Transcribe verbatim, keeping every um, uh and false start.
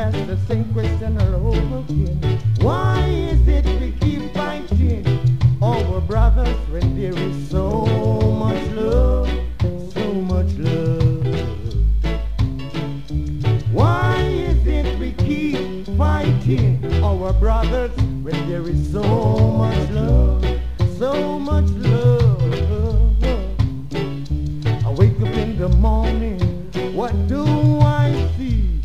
ask the same question all over again. Why is it we keep fighting our brothers when there is so much love, so much love? Why is it we keep fighting our brothers when there is so much love, so much love? I wake up in the morning, what do I see?